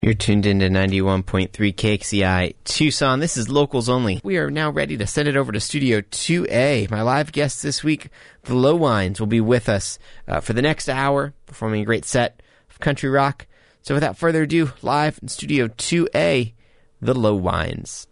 You're tuned into 91.3 KXCI Tucson. This is Locals Only. We are now ready to send it over to Studio 2A. My live guests this week, the Lowines, will be with us for the next hour, performing a great set of country rock. So without further ado, live in Studio 2A, the Lowines.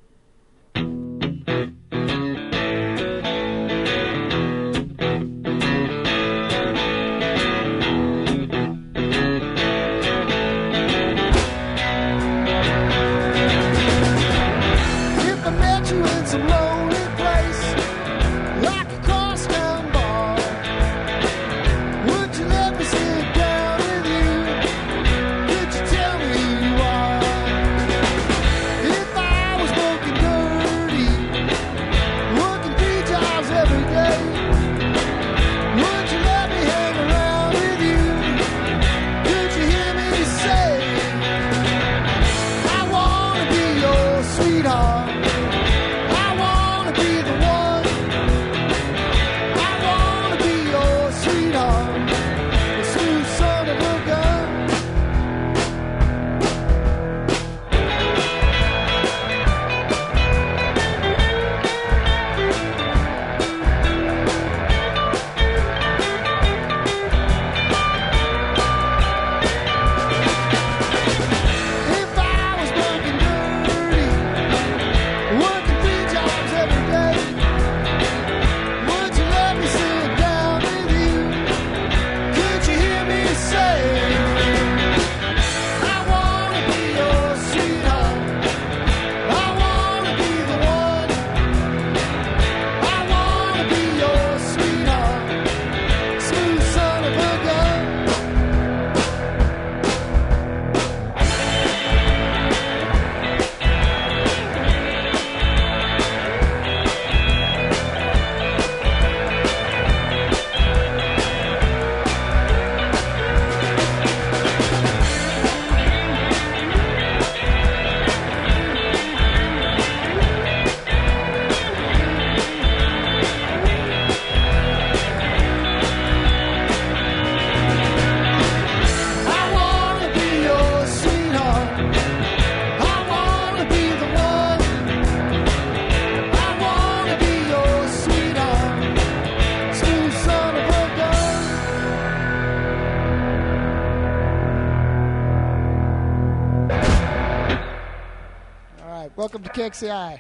Welcome to KXCI.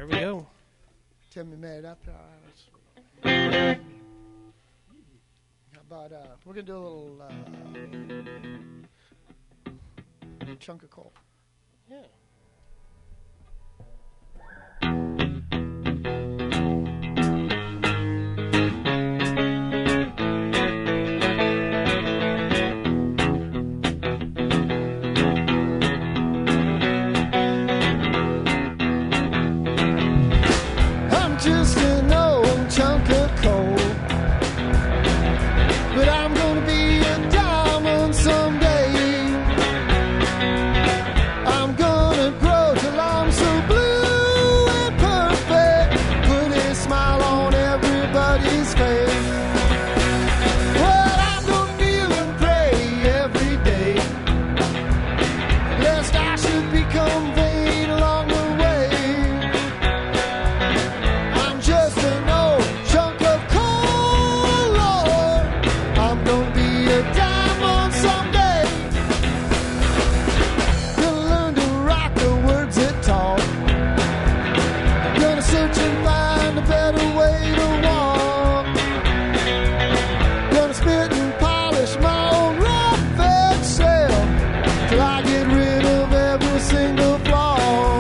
There we go. Timmy made it up there. All right, how about, we're going to do a little chunk of coal. Yeah. Just an old chunk of coal, but I'm gonna be a diamond someday. I'm gonna grow till I'm so blue and perfect, put a smile on everybody's face. Well, I'm gonna kneel and pray every day, lest I should become vain along the way. Just an old chunk of coal, Lord. I'm gonna be a diamond someday. Gonna learn to rock the words that talk. Gonna search and find a better way to walk. Gonna spit and polish my own rough excel till I get rid of every single flaw.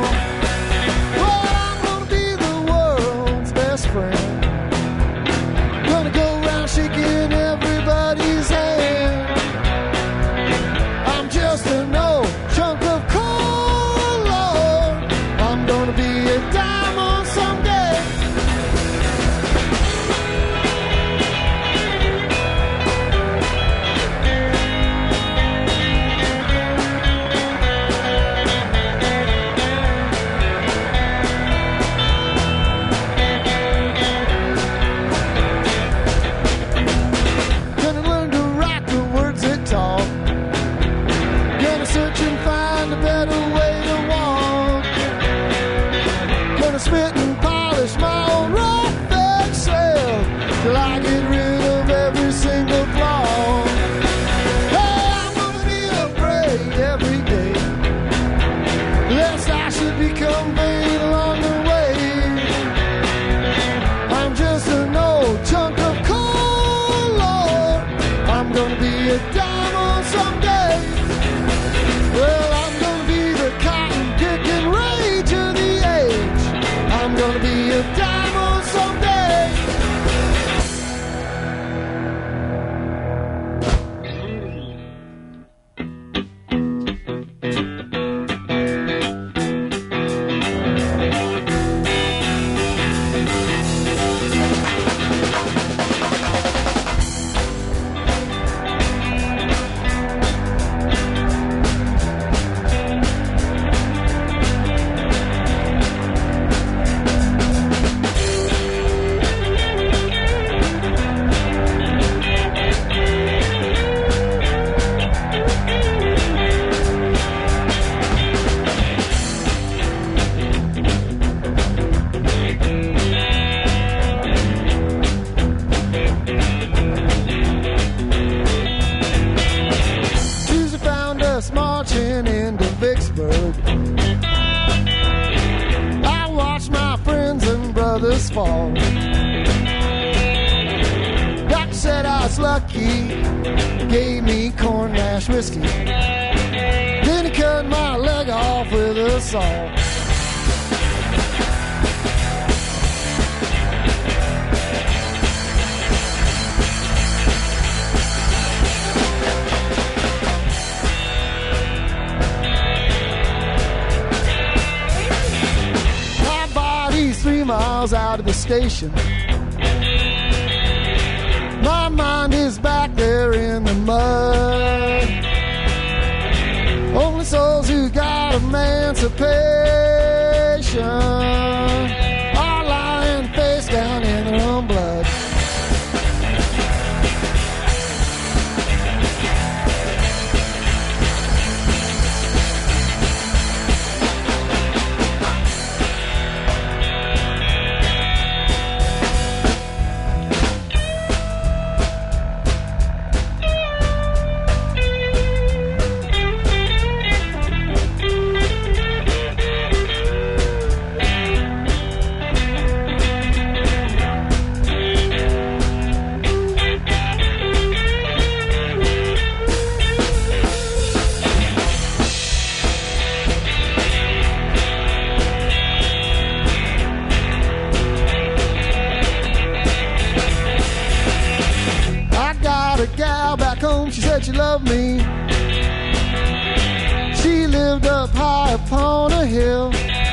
Friend. Gonna go around shaking everybody's hand. I'm just an old chunk of coal, Lord. I'm gonna be a diamond someday. Search and find a better way to walk. Gonna spit and polish my own rough excel till I get rid of every single flaw. Hey, I'm gonna kneel and pray every day, lest I should become vain along the way. I'm just an old chunk of coal, Lord. I'm gonna be a diamond someday. Well, I'm gonna be the cotton picking rage of the age. I'm gonna be a diamond someday. Marching into Vicksburg, I watched my friends and brothers fall. Doctor said I was lucky, gave me corn mash whiskey. Then he cut my leg off with a saw. My body's 3 miles out of the station. My mind is back there in the mud. Only souls who got emancipation are lying face down in their own blood. said she loved me. She lived up high upon a hill.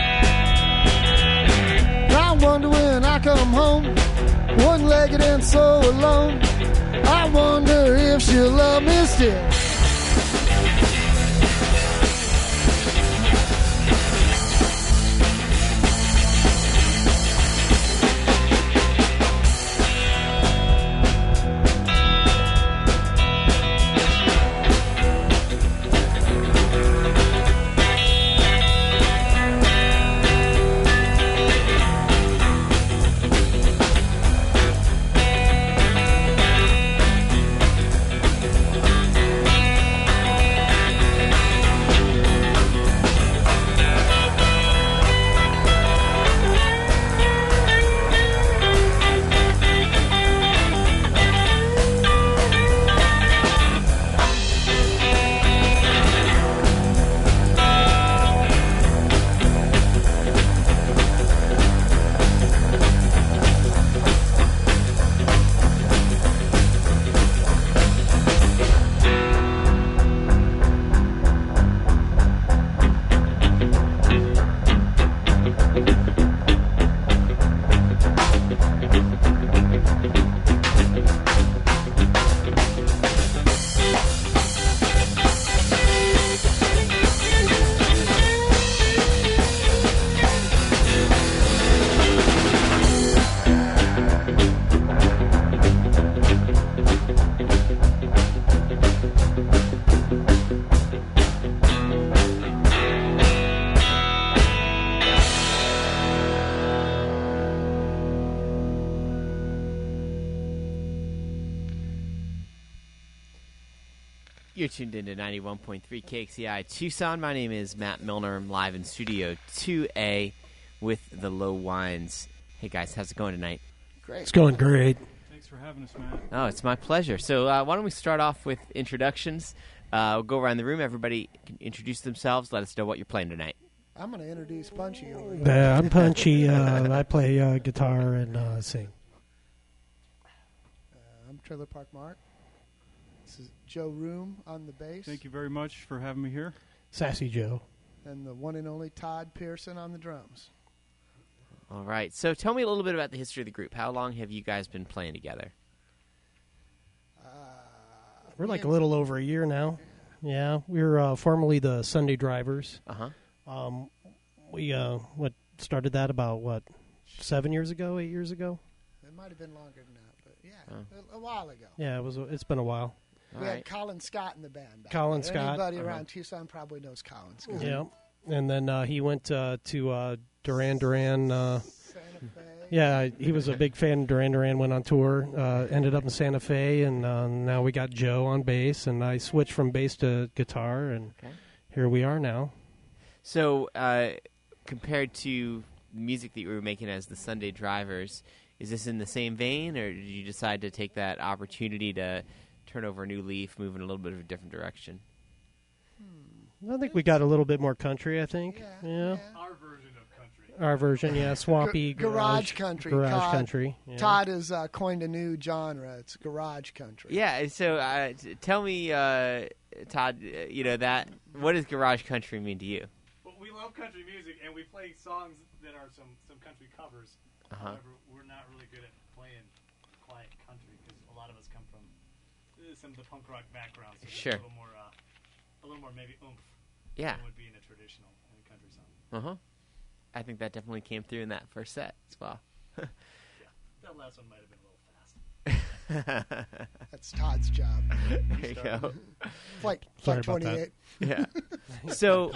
And I wonder when I come home, one-legged and so alone, I wonder if she'll love me still. You're tuned into 91.3 KXCI Tucson. My name is Matt Milner. I'm live in Studio 2A with the Low Wines. Hey, guys, how's it going tonight? Great. It's going great. Thanks for having us, Matt. Oh, it's my pleasure. So why don't we start off with introductions? We'll go around the room. Everybody can introduce themselves. Let us know what you're playing tonight. I'm going to introduce Punchy over here. I'm Punchy. I play guitar and sing. I'm Trailer Park Mark. This is Joe Room on the bass. Thank you very much for having me here. Sassy Joe. And the one and only Todd Pearson on the drums. All right. So tell me a little bit about the history of the group. How long have you guys been playing together? We're like a little over a year now. Yeah, we were formerly the Sunday Drivers. Uh-huh. We started that about 7 years ago, 8 years ago. It might have been longer than that, but yeah, a while ago. Yeah, it's been a while. We had Colin Scott in the band. Colin then. Scott. Anybody around Tucson probably knows Colin Scott. Yeah, and then he went to Duran Duran. Santa Fe. Yeah, he was a big fan. Duran Duran went on tour, ended up in Santa Fe, and now we got Joe on bass, and I switched from bass to guitar, and here we are now. So compared to music that you were making as the Sunday Drivers, is this in the same vein, or did you decide to take that opportunity to turn over a new leaf, move in a little bit of a different direction? I think we got a little bit more country, I think. Yeah. Our version of country. Our version, yeah. Swampy Garage country. Garage Todd, country. Yeah. Todd has coined a new genre. It's garage country. Yeah, so tell me, Todd, what does garage country mean to you? Well, we love country music, and we play songs that are some country covers. However, we're not really good at playing quiet country because a lot of us come from some of the punk rock backgrounds. So Sure. A little more maybe oomph. Yeah. Than would be in a traditional country song. Uh-huh. I think that definitely came through in that first set as well. Yeah, that last one might have been a little fast. That's Todd's job. There you go. Flight Sorry about 28. Yeah. So,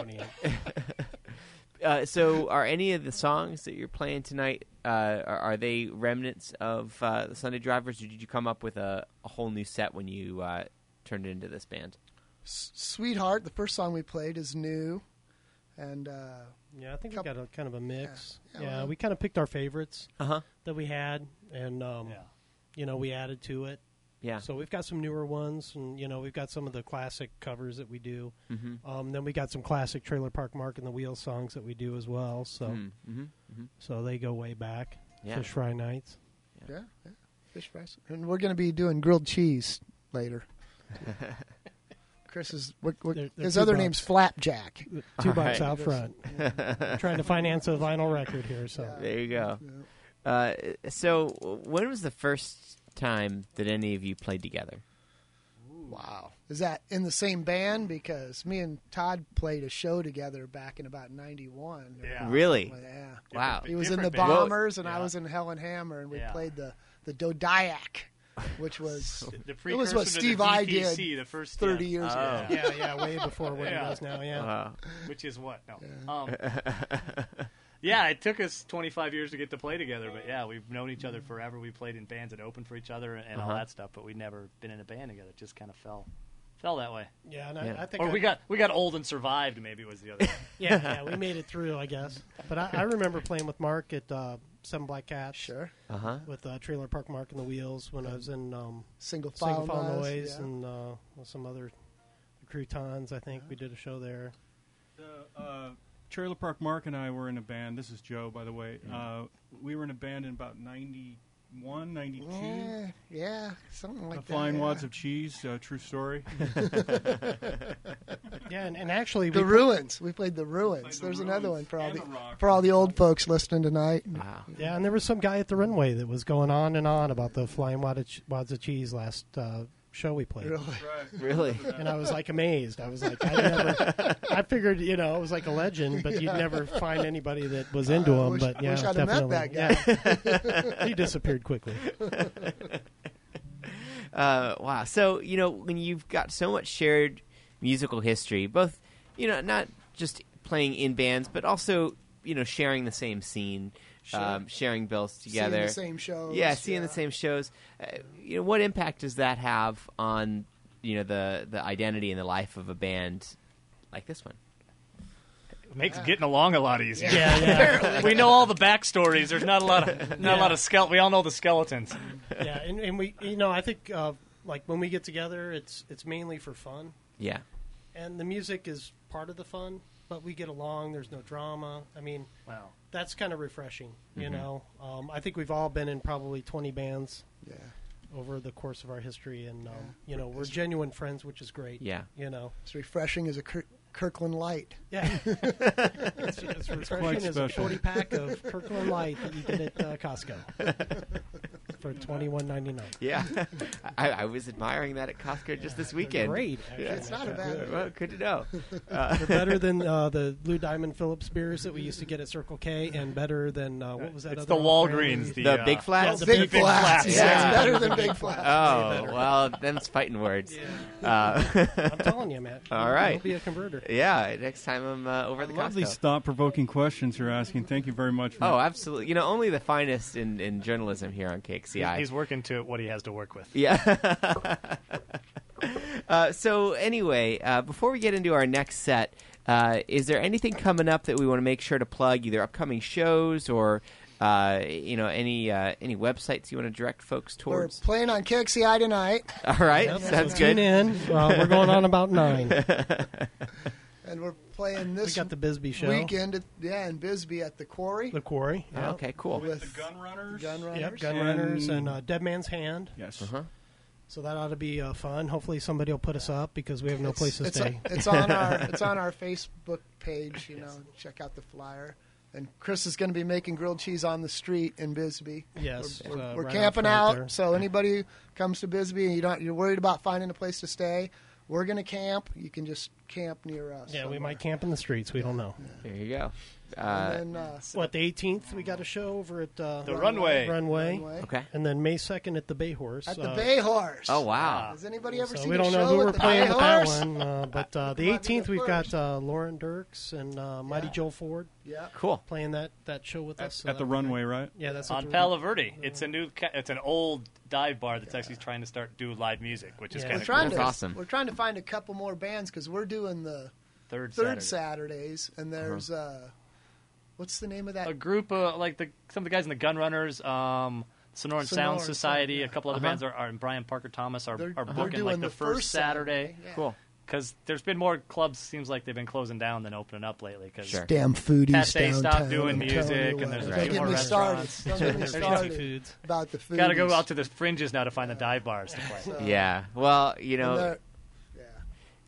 so are any of the songs that you're playing tonight, are they remnants of the Sunday Drivers, or did you come up with a whole new set when you turned it into this band? Sweetheart, the first song we played, is new. And Yeah, I think we got a kind of a mix. Yeah, Yeah, well- we kind of picked our favorites Uh-huh. that we had, and we added to it. Yeah. So we've got some newer ones, and we've got some of the classic covers that we do. Mm-hmm. Then we got some classic Trailer Park Mark and the Wheels songs that we do as well. So Mm-hmm. Mm-hmm. so they go way back. Yeah. Fish Fry Nights. yeah, fish fries. And we're going to be doing grilled cheese later. Chris is They're his $2. other name's Flapjack. $2 right. out front. Trying to finance a vinyl record here. So There you go. So when was the first time that any of you played together? Wow. Is that in the same band? Because me and Todd played a show together back in about 91. Yeah. Really? Yeah. Wow. He was in the Different band. Bombers, and I Yeah. was in Hell and Hammer, and we Yeah. played the Dodiac, which was The it was what precursor to Steve the I VPC, did the first 30 yeah. years ago. yeah, way before what Yeah. he does now. Yeah. Wow. Which is what? No. Yeah, it took us 25 years to get to play together, but yeah, we've known each other forever. We played in bands that opened for each other and all that stuff, but we'd never been in a band together. It just kind of fell that way. Yeah, and Yeah. I think Or we got old and survived. Maybe was the other. One. yeah, we made it through, I guess. But I remember playing with Mark at Seven Black Cats. Sure. With Trailer Park Mark and the Wheels when I was in Single Single File File Noise, Noise yeah. and some other Croutons. I think we did a show there. Trailer Park Mark and I were in a band. This is Joe, by the way. We were in a band in about 91, 92. Yeah, something like that. Flying yeah. Wads of Cheese, true story. Yeah, and actually The we Ruins. We played The Ruins. Played The There's another one Ruins for all and the The Rock. for all the old folks listening tonight. Wow. Yeah, and there was some guy at the runway that was going on and on about the Flying Wads of Cheese last show we played. Really. Really? And I was like amazed. I was like, I figured, it was like a legend, but you'd never find anybody that was into him. Wish- But yeah, wish I'd have met definitely. that Yeah. He disappeared quickly. Wow. So, when you've got so much shared musical history, both, not just playing in bands, but also, sharing the same scene, sharing bills together. Seeing the same shows. Yeah, seeing the same shows. What impact does that have on, the identity and the life of a band like this one? It makes getting along a lot easier. Yeah. We know all the backstories. There's not a lot of We all know the skeletons. Yeah, and we, I think like when we get together, it's mainly for fun, Yeah. and the music is part of the fun. But we get along. There's no drama. I mean, Wow. that's kind of refreshing. I think we've all been in probably 20 bands Yeah. over the course of our history, and we're genuine friends, which is great. Yeah. It's refreshing as a Kirkland Light. Yeah. it's refreshing as a special. 40-pack of Kirkland Light that you get at Costco for $21.99. Yeah. I was admiring that at Costco just this weekend. Great. Actually. It's not a bad. Well, good to know. They're better than the Blue Diamond Phillips beers that we used to get at Circle K, and better than what was that? It's other the off-brand? Walgreens. The Big Flats? the Big Flats. Flats. Yeah, it's better than Big Flats. Oh, well, them's fighting words. I'm telling you, Matt. All right. You'll be a converter. Yeah, next time I'm over I at the love Costco. these thought-provoking questions you're asking. Thank you very much. For Oh, absolutely. Only the finest in journalism here on KXCI. He's working to what he has to work with. Yeah. So anyway, before we get into our next set, is there anything coming up that we want to make sure to plug, either upcoming shows or any websites you want to direct folks We're towards? playing on KXCI tonight, All right, Yep, sounds so good. Tune in. We're going on about 9. and we're playing We this got the Bisbee show. weekend. In Bisbee at the Quarry The Quarry. Oh, Yeah. okay, cool. with the Gun Runners. Gun Runners. Yep, Gun And- Runners and Dead Man's Hand. Yes. Uh-huh. So that ought to be fun. Hopefully somebody will put us up because we have no place to stay. It's on our Facebook page. Check out the flyer. And Chris is going to be making grilled cheese on the street in Bisbee. Yes, we're right camping out out. front there. So anybody who comes to Bisbee and you're worried about finding a place to stay, we're going to camp. You can just camp near us. Yeah, we somewhere. might camp in the streets. We don't know. There you go. And then, What, the 18th, we got a show over at The Runway. Runway. Okay. And then May 2nd at the Bay Horse. at the Bay Horse. Oh, wow. Has anybody ever So seen we a don't know show who at we're the playing Bay with that Horse? one. But the Come on, 18th, be the we've got first. Lauren Dirks and Mighty Yeah. Joel Ford Yeah. Cool. playing that show with us. So At the that'll be Runway, great. right? Yeah, that's On at the Palo Verde. It's an old dive bar that's actually trying to start do live music, which is Yeah. kind We're of trying That's to awesome. We're trying to find a couple more bands because we're doing the third third Saturday. Saturdays, and there's what's the name of that? A group like some of the guys in the Gun Runners, Sonoran Sound Sonoran Society, Sound, a couple other bands are and Brian Parker Thomas are They're booking doing like the the first Saturday. Yeah. Cool. Because there's been more clubs, seems like they've been closing down than opening up lately. Cause Sure. Damn foodies Cafe downtown. stopped doing I'm music, telling you and what. there's a Don't few get more me started. restaurants. Don't get me There's started foods. about the foodies. Got to go out to the fringes now to find the dive bars to play. So- Yeah. Well, And they're-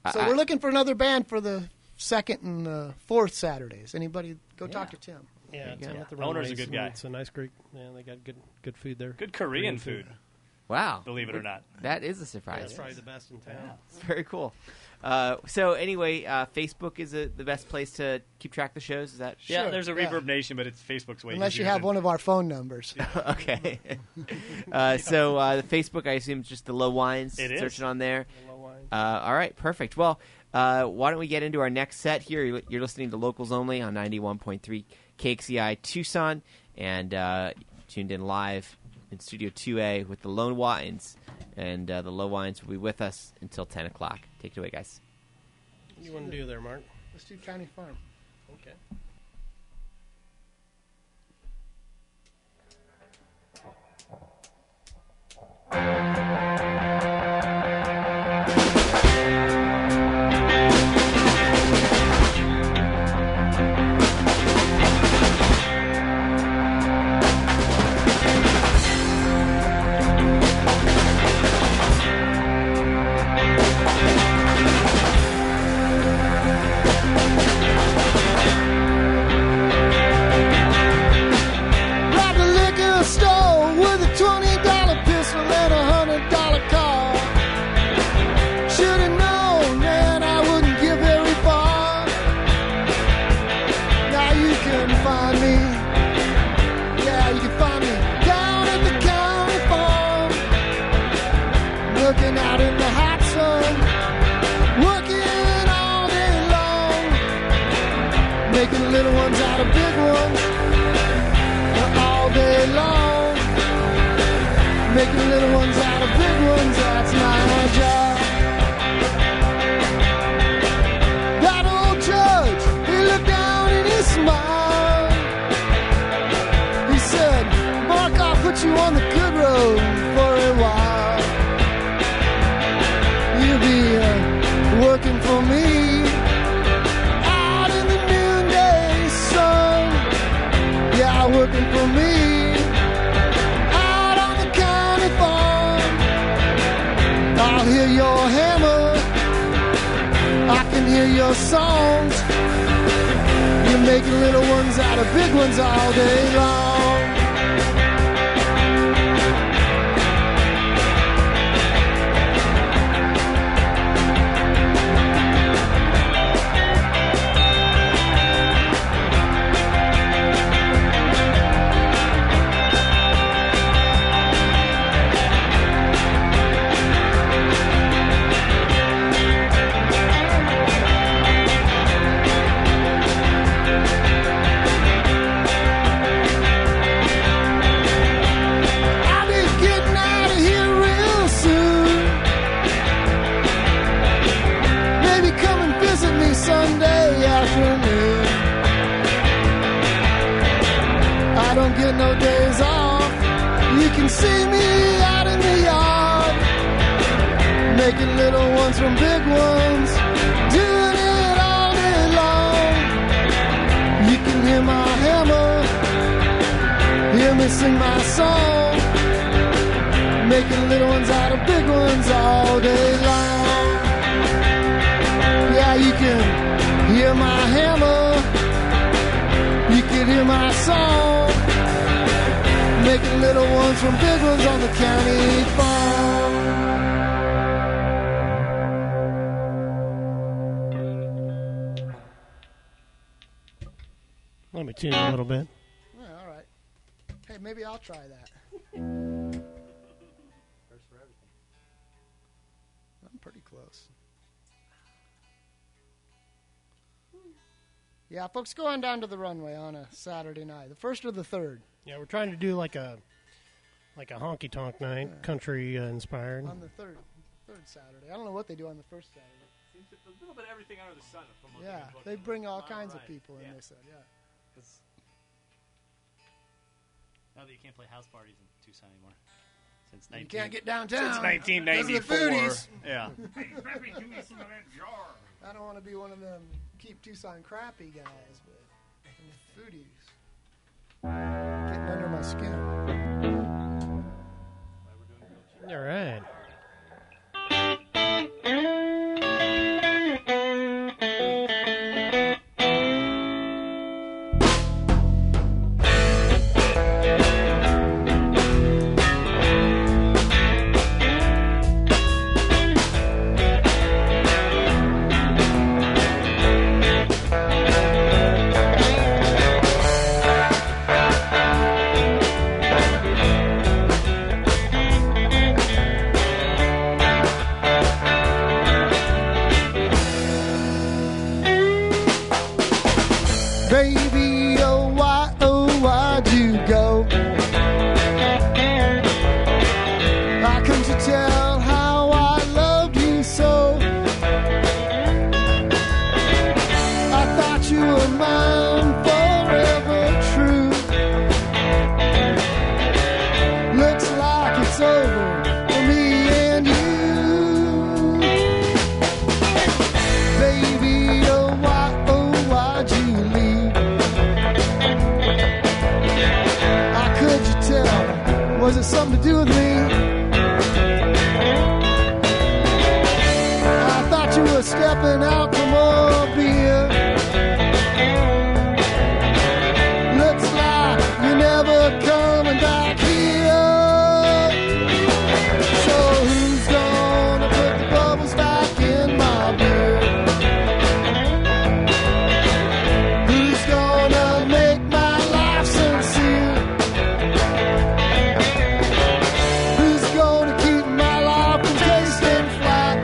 So we're looking for another band for the second and fourth Saturdays. Anybody go talk to Tim. Yeah, There you Tim go. at the Owner's a Runways, good guy. It's a nice Greek. Yeah, they got good food there. Good Korean food, Wow. believe it or not. That is a surprise. That's probably the best in town. It's very cool. So anyway, Facebook is the best place to keep track of the shows. Is that Yeah, Sure, there's a yeah. Reverb Nation, but it's Facebook's way Unless you easier have than- one of our phone numbers. okay? So the Facebook, I assume, is just the Low Wines. It is. Searching on there. Low wine. All right, perfect. Well, why don't we get into our next set here? You're listening to Locals Only on 91.3 KXCI Tucson, and tuned in live in Studio 2A with the Lone Wines. And the Low Wines will be with us until 10 o'clock. Take it away, guys. What do you want to do there, Mark? Let's do County Farm. Okay. Robbed a liquor store with a $20 pistol and a $100 car. Should've known that I wouldn't get very far. Now you can find me. Yeah, you can find me down at the county farm, looking out in the hot sun, working all day long, making little ones out of big ones all day long, making little ones out of big ones. That's my job. That old judge, he looked down and he smiled. He said, Mark, I'll put you on the good road for a while. You'll be working for me out in the noonday sun. Yeah, working for me out on the county farm. I'll hear your hammer, I can hear your songs. You're making little ones out of big ones all day long. I'll be getting out of here real soon. Maybe come and visit me Sunday afternoon. I don't get no days off. You can see me out in the yard, making little ones from big ones, doing it all day long. You can hear my hammer, hear me sing my song, making little ones out of big ones all day long. Yeah, you can hear my hammer, you can hear my song, making little ones from big ones on the county farm. Let me tune a little bit. Yeah, all right. Hey, maybe I'll try that. I'm pretty close. Yeah, folks, go on down to the runway on a Saturday night, the 1st or the 3rd. Yeah, we're trying to do like a honky tonk night, country inspired. On the third Saturday. I don't know what they do on the first Saturday. Seems a little bit of everything under the sun. From what Yeah, we've been they looking bring at. all Wow, kinds of right. people in. Yeah. They said, yeah. 'Cause now that you can't play house parties in Tucson anymore. Since You can't get downtown. Since 1994. Because of the foodies. Yeah. I don't want to be one of them keep Tucson crappy guys, but the foodies getting under my skin. All right. why'd you go? How couldn't you tell how I loved you so? I thought you were mine forever true. Looks like it's over for me and you. Baby, oh why'd you leave? How could you tell? Was it something to do with me? I thought you were stepping out for more beer. Looks like you're never coming back here. So who's gonna put the bubbles back in my beer? Who's gonna make my life sincere? Who's gonna keep my life from tasting flat?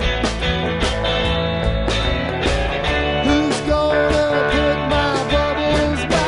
Who's gonna put my bubbles back?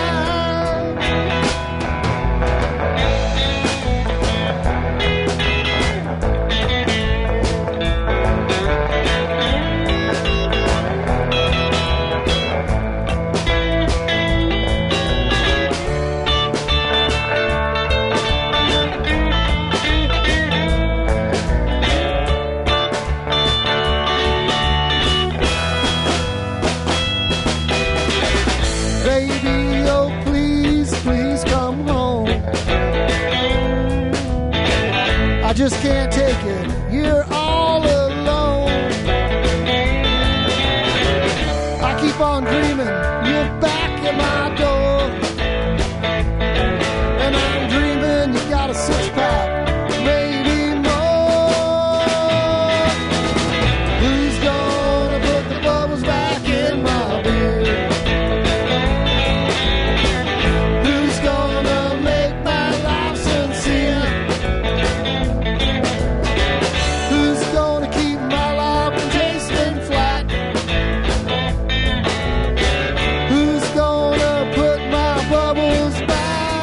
Baby, oh please, please come home. I just can't take it, you're all alone. I keep on dreaming, you're back at my door. And I'm dreaming you got a six-pack, maybe more. Who's gonna put the bubbles back in my beer? Who's gonna make my life sincere? Who's gonna keep my life from tasting flat? Who's gonna put my bubbles back?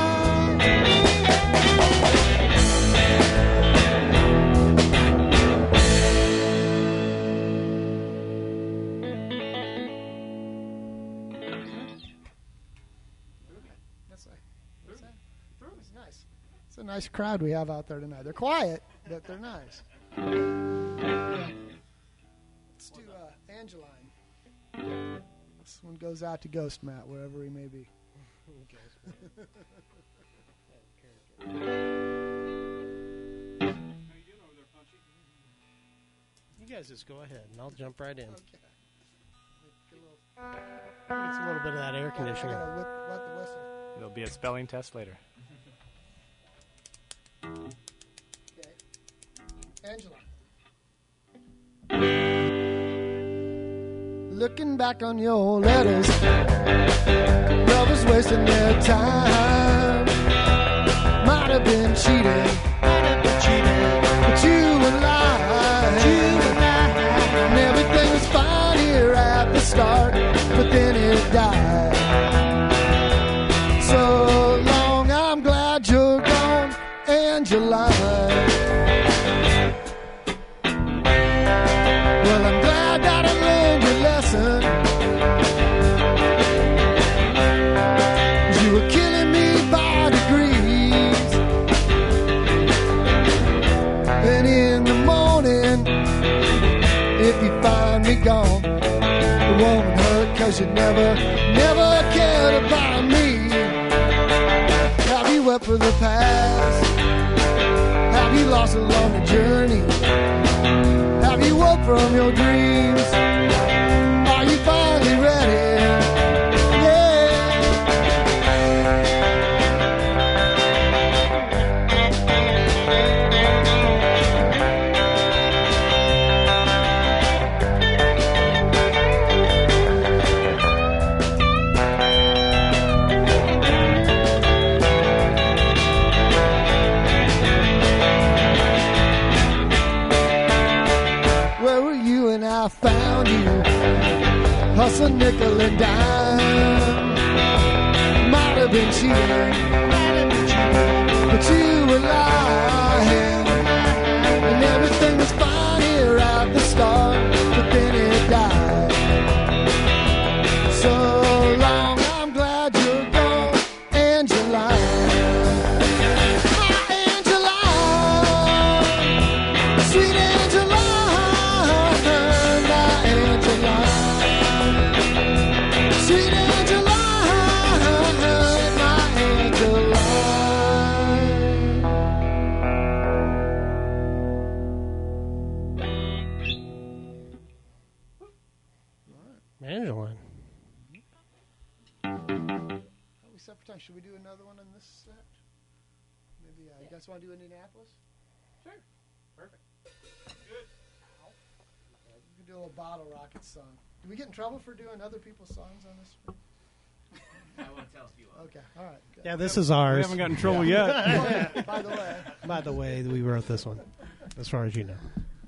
It's nice. It's a nice crowd we have out there tonight. They're quiet, but they're nice. Let's do Angeline. This one goes out to Ghost Matt, wherever he may be. You guys just go ahead, and I'll jump right in. Okay. It's a little bit of that air I conditioning. gotta wet the whistle. There'll be a spelling test later. Okay. Angela. Looking back on your letters, lovers wasting their time. Might have been cheating, but you were lying. And everything was fine here at the start, but then it died. So long, I'm glad you're gone, Angeline. Well, I'm glad that I learned your lesson. 'Cause you were killing me by degrees. And in the morning, if you find me gone, it won't hurt 'cause you never cared about me. Have you wept for the past? Have you lost along the journey? Have you woke from your dreams? Are you finally ready? Yeah. Where were you when I found you? Hustle nickel and dime. Might have been cheating, Should we do another one in this set? Maybe you guys want to do Indianapolis? Sure. Perfect. Okay, we can do a little Bottle Rocket song. Do we get in trouble for doing other people's songs on this? I won't tell you. Okay, all right. Good. Yeah, this is ours. We haven't gotten in trouble yet. Oh, yeah, by the way. By the way, we wrote this one, as far as you know.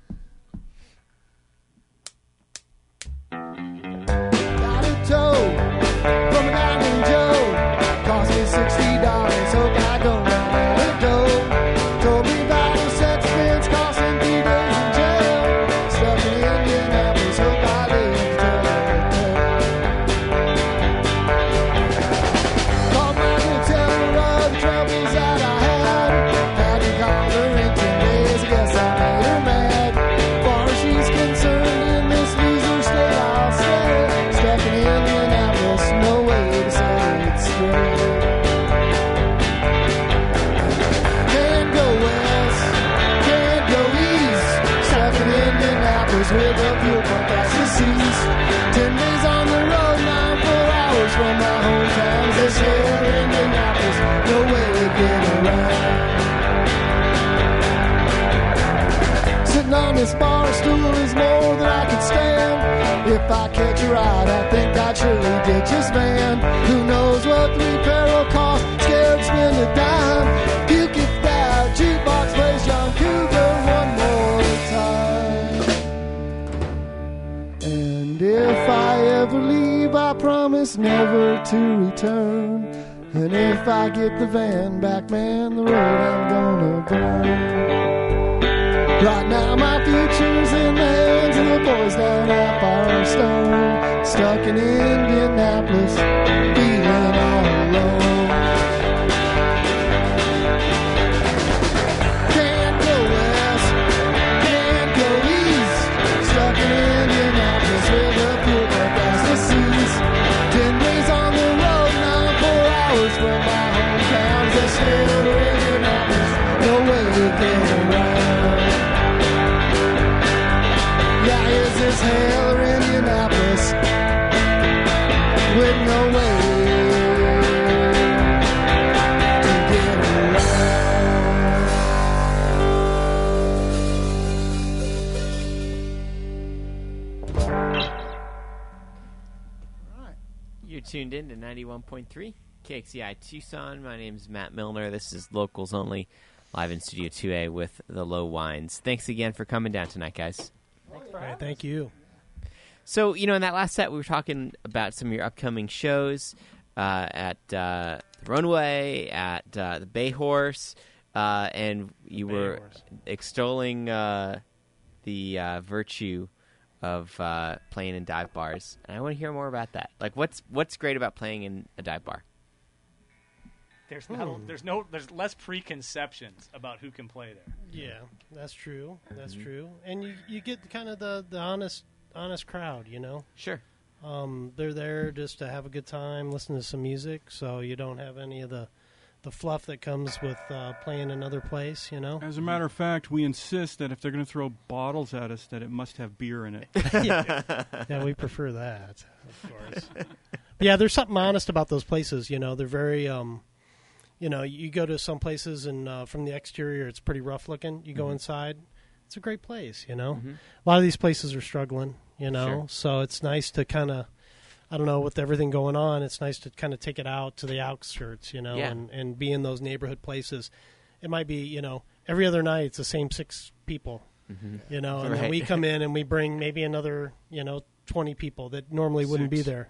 Got a tow from a Diamond Joe. Cost me $60. Hope I don't run out of dough. Told me about a sex offense costing 3 days in jail. Stuck in Indianapolis. Hope I live till I return. Called my good teller of the troubles that I had. Had to call her in 10 days. I guess I made her mad. Far as she's concerned, in this loser state I'll stay. Stuck in Indianapolis, no way to set it straight. Can't go west, can't go east. Stuck in Indianapolis with a fuel pump that's deceased. 10 days on the road, 4 hours from my hometown. This here Indianapolis, no way to get around. Sitting on this bar stool is more than I can stand. If I catch a ride, I think I'd surely ditch this van. Who knows what the repair will cost? Scared to spend a dime. Puke if that jukebox plays John Cougar one more time. And if I ever leave, I promise never to return. And if I get the van back, man, the road I'm gonna burn. Right now my future's in the hands of the boys down at Firestone. Stuck in Indianapolis, feeling all alone. Can't go west, can't go east. Stuck in Indianapolis with a fuel pump that's deceased. 10 days on the road, 4 hours from my hometown. This little Indianapolis, no way to get around. Yeah, is this hell or Indianapolis with no way to get around? All right. You're tuned in to 91.3 KXCI Tucson. My name's Matt Milner. This is Locals Only, live in Studio 2A with the Low Wines. Thanks again for coming down tonight, guys. All right, thank you. So, in that last set, we were talking about some of your upcoming shows at the Runway, at the Bay Horse, and you were extolling the virtue of playing in dive bars. And I want to hear more about that. Like, what's great about playing in a dive bar? There's less preconceptions about who can play there. Yeah, that's true. That's true. And you get kind of the honest crowd, Sure. They're there just to have a good time, listen to some music, so you don't have any of the fluff that comes with playing another place, As a matter of fact, we insist that if they're going to throw bottles at us, that it must have beer in it. Yeah, we prefer that, of course. But yeah, there's something honest about those places, They're very... you go to some places and from the exterior it's pretty rough looking. You go inside, it's a great place, A lot of these places are struggling, Sure. So it's nice to kind of, I don't know, with everything going on, it's nice to kind of take it out to the outskirts, and be in those neighborhood places. It might be, every other night it's the same 6 people, and then we come in and we bring maybe another, 20 people that normally wouldn't be there.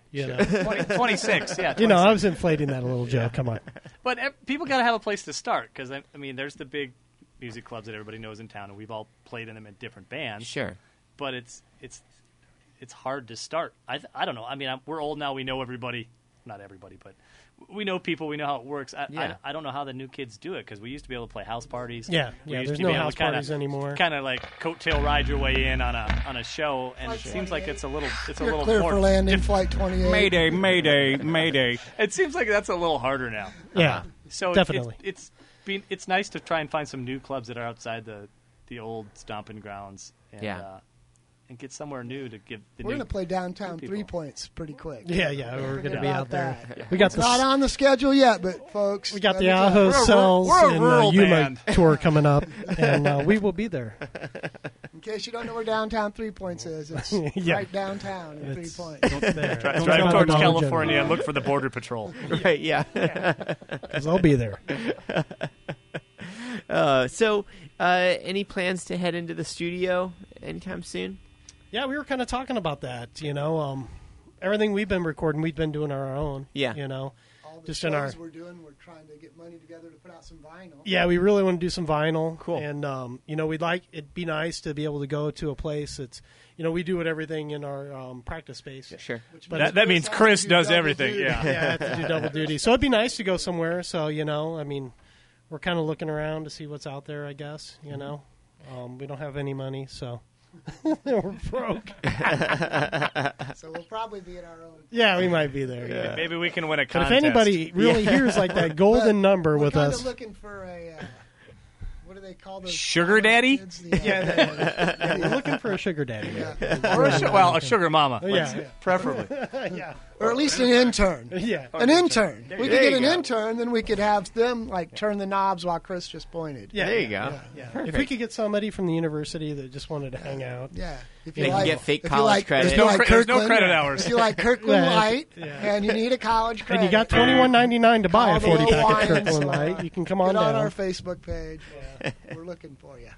26, yeah. 26. I was inflating that a little, Joe. Come on. But people got to have a place to start because, there's the big music clubs that everybody knows in town, and we've all played in them in different bands. Sure. But it's hard to start. I don't know. We're old now. We know everybody. Not everybody, but we know people. We know how it works. I don't know how the new kids do it because we used to be able to play house parties. Yeah. There's no house parties anymore. Kind of like coattail ride your way in on a show, and it seems like it's a little Clear more for landing, Flight 28. Mayday, mayday, mayday. It seems like that's a little harder now. Yeah. So definitely. It's nice to try and find some new clubs that are outside the old stomping grounds. And, and get somewhere new to give the We're new going to play downtown people. 3 points pretty quick. Yeah, we're going to be out there. That. We got It's not on the schedule yet, but folks, We got let the me tell you. Aho Cells we're a and rural Yuma band. tour coming up, and we will be there. In case you don't know where downtown 3 Points is, it's Yeah. right downtown in 3 It's- Points. There. Drive towards Dollar California and look for the Border Patrol. Right, yeah. Because they'll be there. So, any plans to head into the studio anytime soon? Yeah, we were kind of talking about that. Everything we've been recording, we've been doing on our own. Yeah. All the Just shows in our- we're doing, we're trying to get money together to put out some vinyl. Yeah, we really want to do some vinyl. Cool. And, it'd be nice to be able to go to a place that's, we do everything in our practice space. Sure. Which But That means has to Chris do does double everything. duty. Yeah. Yeah, I have to do double duty. So it'd be nice to go somewhere. So, we're kind of looking around to see what's out there, I guess, We don't have any money, so we're broke. So we'll probably be at our own. Yeah, we might be there. Yeah. Maybe we can win a But contest. if anybody really hears like that golden number We're with kind us, of looking for a, what do they call those? Sugar college daddy? kids? yeah, we're looking for a sugar daddy. Yeah. or a sugar mama. Yeah, Preferably. yeah, Or at least an intern. yeah. An intern. We could There get you an go. intern, then we could have them turn the knobs while Chris just pointed. Yeah, There you go. Yeah. If we could get somebody from the university that just wanted to hang out. Yeah. If They can get fake if you college like, credit. If you like There's no Kirkland, credit hours. If you like Kirkland Yeah. Light Yeah. and you need a college credit, And you got $21.99 to buy a Call the 40 pack of Lions Kirkland Line. Light. You can come on get on down. our Facebook page. We're looking for you.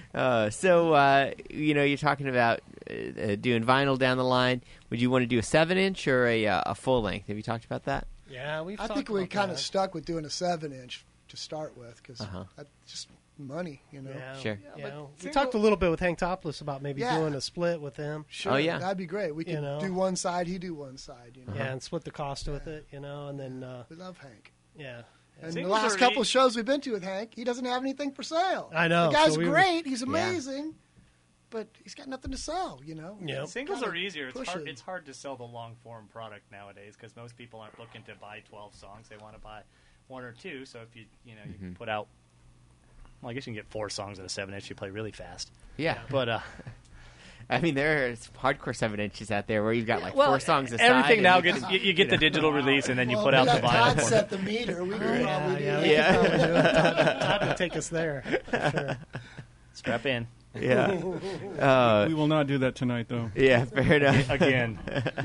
You're talking about doing vinyl down the line. Would you want to do a 7-inch or a full length? Have you talked about that? Yeah, we've I talked think we about kind of that. stuck with doing a 7-inch to start with because Uh-huh. that's just money, Yeah, Sure. yeah. but We talked a little bit with Hank Topless about maybe Yeah. doing a split with him. Sure, Oh, yeah. that'd be great. We could do one side, he do one side. Yeah, and split the cost with it, and then We love Hank. yeah. And Singles the last are couple neat. shows we've been to with Hank, he doesn't have anything for sale. I know, The guy's so we were- great. He's amazing. But he's got nothing to sell, Yeah. Singles Kinda are easier. It's push hard. it. It's hard to sell the long form product nowadays because most people aren't looking to buy 12 songs. They want to buy one or two. So if you you put out, well, I guess you can get 4 songs at a 7-inch. You play really fast. Yeah. But I mean, there's hardcore 7-inches out there where you've got like 4 songs a side. everything and now you gets can- you get the digital release and then you Well, put we out the got Todd vinyl. set the meter. We could probably do yeah, that. Yeah. we could probably do it. Todd would take us there. For sure. Strap in Yeah. We will not do that tonight, though. Yeah, fair enough. again.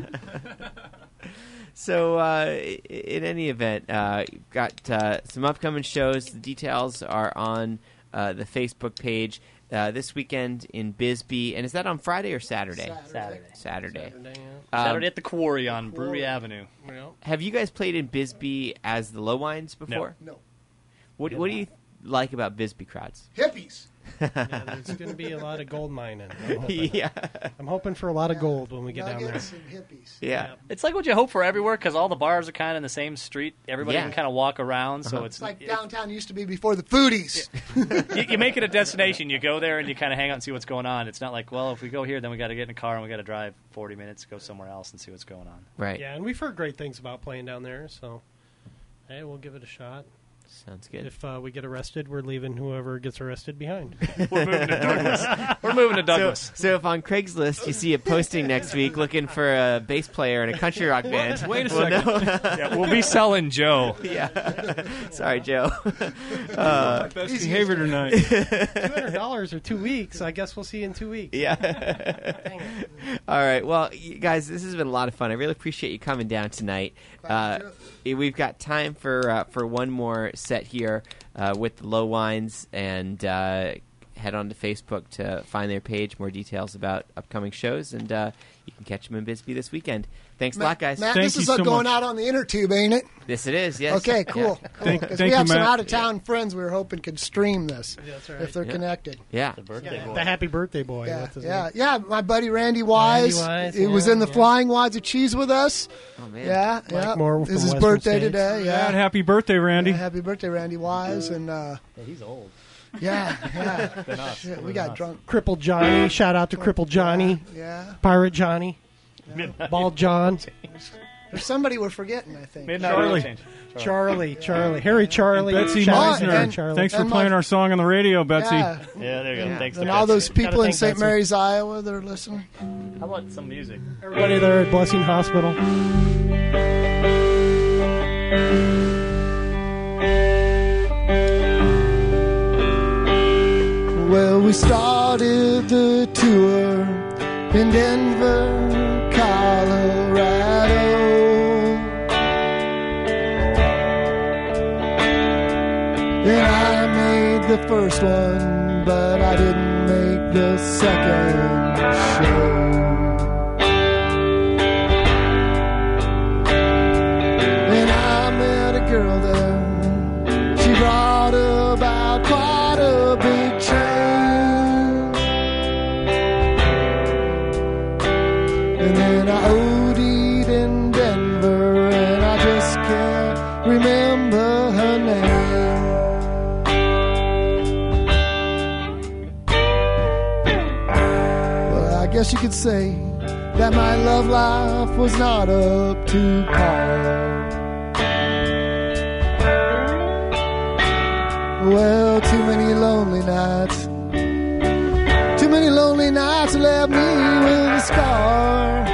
So, in any event, got some upcoming shows. The details are on the Facebook page. This weekend in Bisbee. And is that on Friday or Saturday? Saturday. Saturday. Saturday at the Quarry on Brewery Avenue. Have you guys played in Bisbee as the Lowwines before? No. What do you like about Bisbee crowds? Hippies. Yeah, there's going to be a lot of gold mining. Yeah. I'm hoping for a lot of gold when we get down there. Nuggets and hippies. Yeah. It's like what you hope for everywhere because all the bars are kind of in the same street. Everybody Yeah. can kind of walk around, so It's like downtown used to be before the foodies. you make it a destination. You go there and you kind of hang out and see what's going on. It's not like, well, if we go here, then we got to get in a car and we got to drive 40 minutes to go somewhere else and see what's going on. Right. Yeah, and we've heard great things about playing down there, so hey, we'll give it a shot. Sounds good. If we get arrested, we're leaving whoever gets arrested behind. We're moving to Douglas. We're moving to Douglas. So if on Craigslist you see a posting next week looking for a bass player in a country rock band, Wait a well, second. no. Yeah, we'll be selling Joe. Yeah. Sorry, Joe. Best behavior tonight. $200 or 2 weeks. I guess we'll see you in 2 weeks. Yeah. Dang it. All right. Well, you guys, this has been a lot of fun. I really appreciate you coming down tonight. We've got time for one more set here with the Lowwines, and head on to Facebook to find their page, more details about upcoming shows, and you can catch them in Bisbee this weekend. Thanks a lot, guys. Matt, Thank this you is so going much. out on the inner tube, ain't it? This it is, yes. Okay, cool. Yeah. Cool. Because Thank we have you, some Matt. out-of-town friends we were hoping could stream this That's right. if they're Yeah. connected. Yeah. The birthday Yeah, boy. the happy birthday boy. Yeah, What's his yeah, name? yeah. My buddy Randy Wise. Wise, He was yeah, in the yeah. Flying Wads of Cheese with us. Oh, man. Yeah, yeah. Moore It's from his Western birthday States. today. Yeah, Yeah. happy birthday, Randy. Yeah, happy birthday, Randy Wise. And He's old. yeah, yeah. Than us. Shit, Older we than got us. drunk. Crippled Johnny. Shout out to Crippled Johnny. Yeah. Pirate Johnny. Bald John. There's somebody we're forgetting, I think. Midnight Oil Change. Charlie. Harry Charlie. And Betsy Shout out Meisner. to Charlie. Thanks for And playing our song on the radio, Betsy. Yeah. Yeah, there you go. Thanks to And all those Betsy. people in thank St. Betsy. Mary's, Iowa that are listening. How about some music? Everybody there at Blessing Hospital. Well, we started the tour in Denver, Colorado. And I made the first one, but I didn't make the second show. And I met a girl there. She brought about quite a big change. And then I OD'd in Denver, and I just can't remember her name. Well, I guess you could say that my love life was not up to par. Well, too many lonely nights. Too many lonely nights left me with a scar.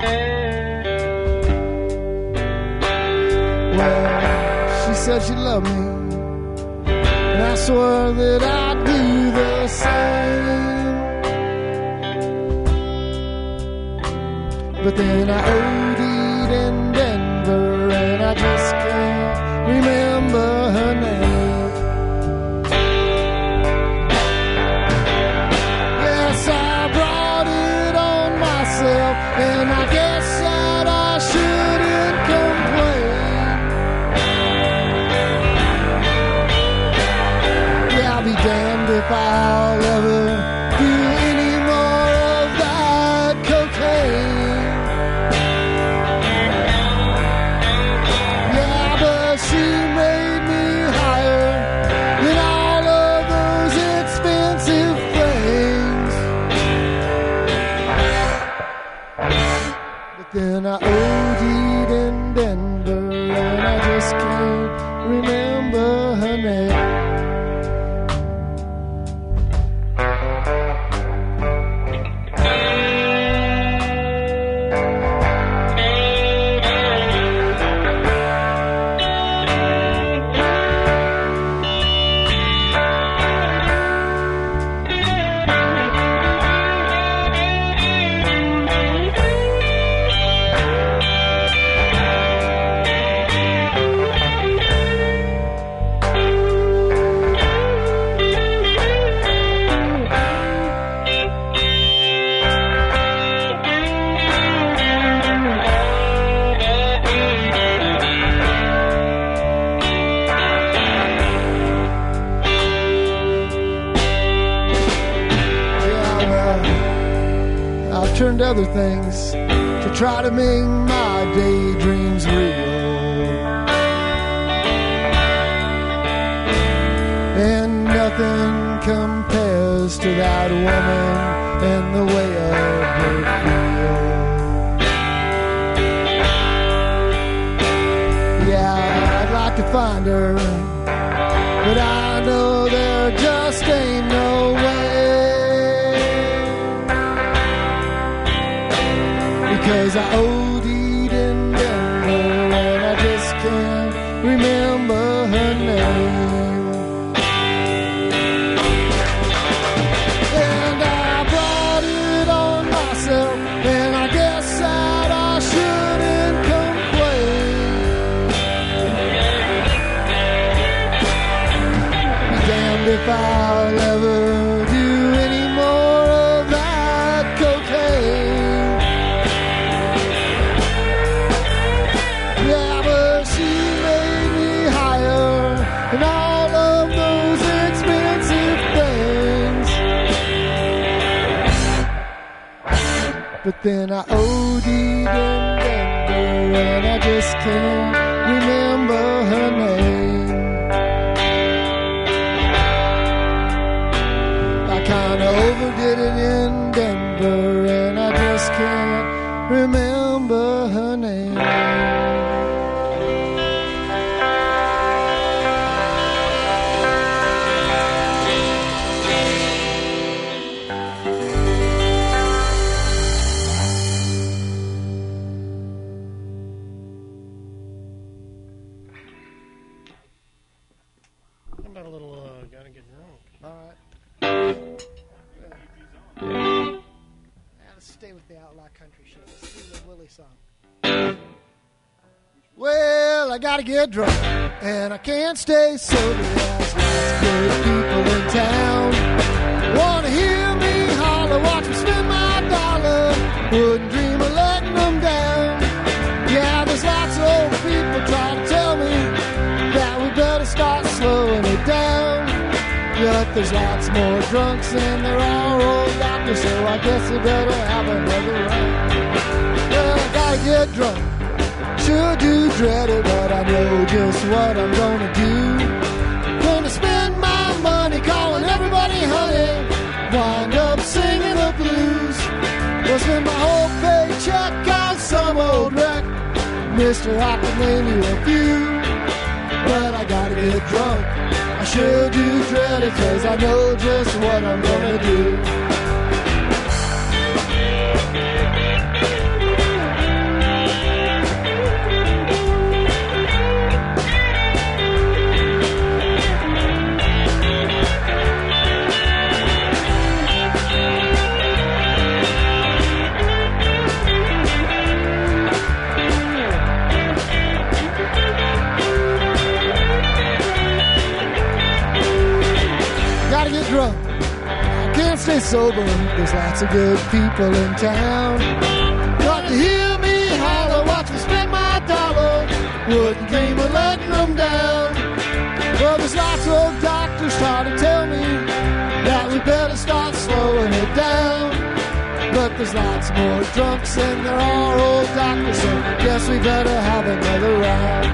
Well, she said she loved me, and I swore that I'd do the same. But then I OD'd in Denver, and I just can't remember her name. And I guess that I shouldn't complain. Yeah, I'll be damned if I'll ever do any more of that cocaine. Yeah, but she made me higher than all of those expensive things. Then I OD'd in Denver, and I just can't remember her name. Turned to other things to try to make my daydreams real. And nothing compares to that woman and the way of her feel. Yeah, I'd like to find her, but I know there just ain't no way. Because I OD'd in Denver, and I just can't remember her name. And I brought it on myself, and I guess that I shouldn't complain. Be damned if I'll ever do any more of that cocaine. And all of those expensive things. But then I OD'd in Denver, and I just can't remember her name. I kinda overdid it in Denver, and I just can't remember her name. down and get drunk. All right. Yeah, let's stay with the outlaw country shit. Let's do the Willie song. Well, I gotta get drunk, and I can't stay sober. There's lots of good people in town. Wanna hear me holler, watch me spend my dollar. Wouldn't dream of letting them down. Yeah, there's lots of old people trying to tell me that we better start slowing it down. But there's lots more drunks and there are old doctors, so I guess we better have another round. Well, I gotta get drunk. Sure do dread it, but I know just what I'm gonna do. Gonna spend my money calling everybody honey. Wind up singing the blues. Gonna spend my whole paycheck on some old wreck. Mister, I can name you a few, but I gotta get drunk. I sure do dread it, 'cause I know just what I'm gonna do. Drunk. I can't stay sober. There's lots of good people in town. Got to hear me holler, watch me spend my dollar. Wouldn't dream of letting them down. Well, there's lots of old doctors trying to tell me that we better start slowing it down. But there's lots more drunks than there are old doctors, so guess we better have another round.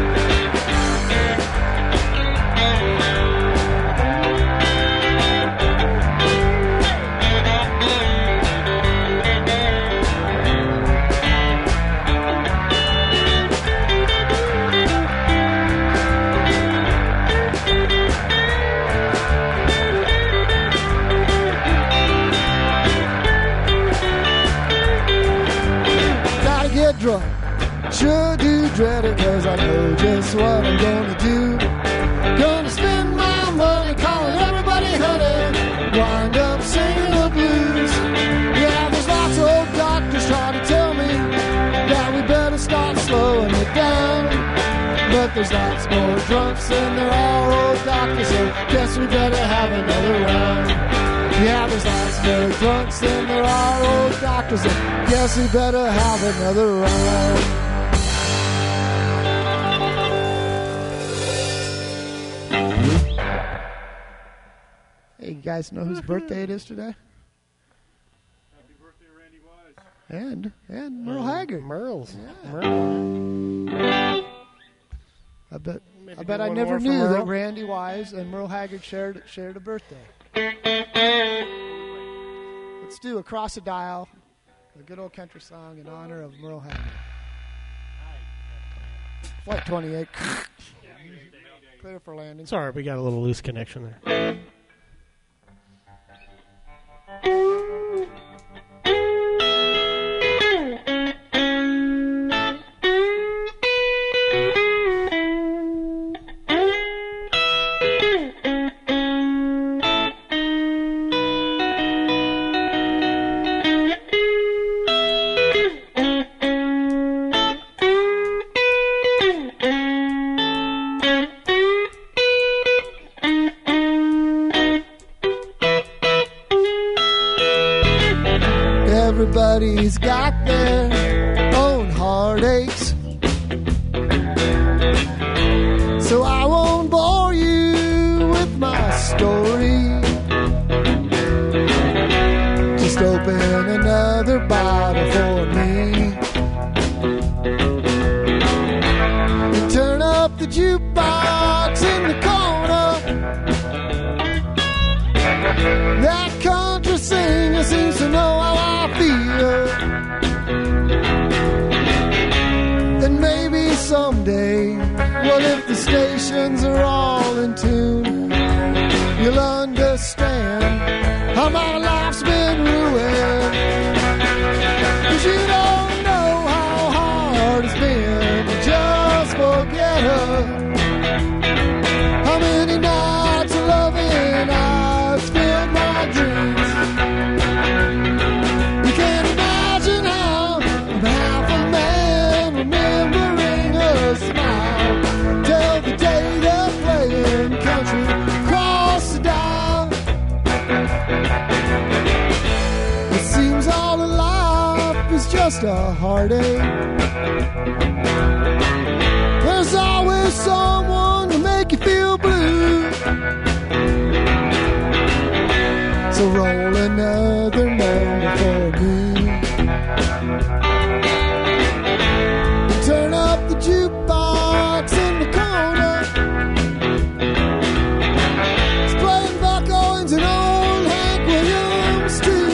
Drunk. Sure do dread it, 'cause I know just what I'm gonna do. Gonna spend my money calling everybody honey. Wind up singing the blues. Yeah, there's lots of old doctors trying to tell me that we better start slowing it down. But there's lots more drunks than there are old doctors, so guess we better have another round. Yeah, there's lots more drunks than there are old doctors, and guess we better have another round. Hey, you guys know whose birthday it is today? Happy birthday, Randy Wise. And Merle Haggard. Merle's. Yeah. Merle. I bet do I one never more for knew that Merle. Randy Wise and Merle Haggard shared a birthday. Let's do Across the Dial, a good old country song in honor of Merle Haggard. Flight 28. Clear for landing. Sorry, we got a little loose connection there. Everybody's got their own heartaches, so I won't bore you with my story. Just open another bottle for me and turn up the jukebox in the corner. That country singer seems to know how I feel, and maybe someday, well, if the stations are all in tune, you'll understand how my life's been ruined. 'Cause you don't know how hard it's been to just forget her. How many nights of loving just a heartache. There's always someone to make you feel blue. So roll another number for me. Turn up the jukebox in the corner. It's playing Buck Owens and old Hank Williams too.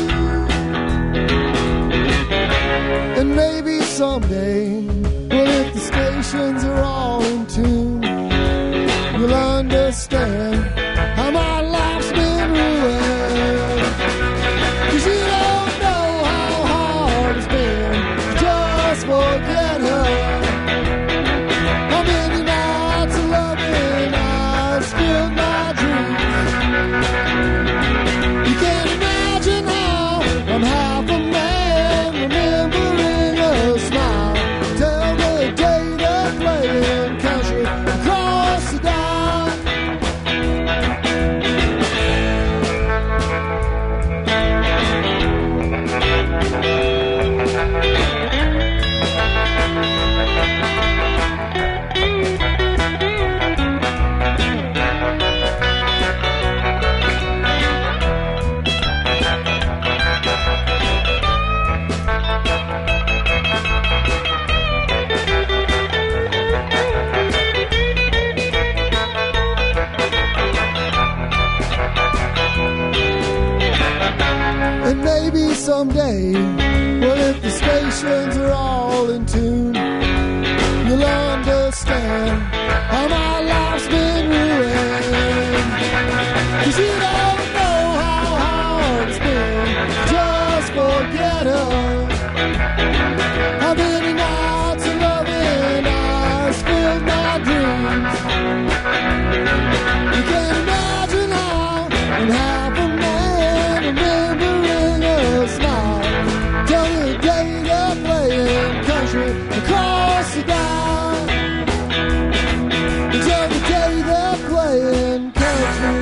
And maybe someday, well, if the stations are all in tune, you'll understand how my life's been ruined. 'Cause you don't know how hard it's been to just forget her. How many nights of loving I spilled my dreams. You can't imagine how I'm half a man remembering a smile. Till the day they're playing country across the dial. And maybe someday, well, if the stations are all in tune, you'll understand how my life's been ruined. 'Cause you don't know how hard it's been, just forget her. How many nights of loving I spilled my dreams. You can't imagine how I'm half a man remembering a smile. Till the day they're playing country across the dial. Till the day they're playing country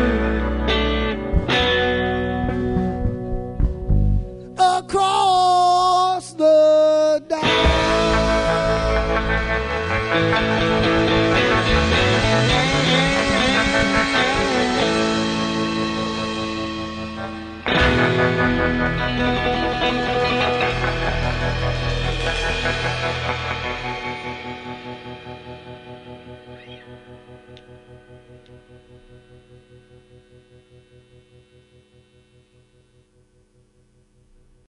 across the dial.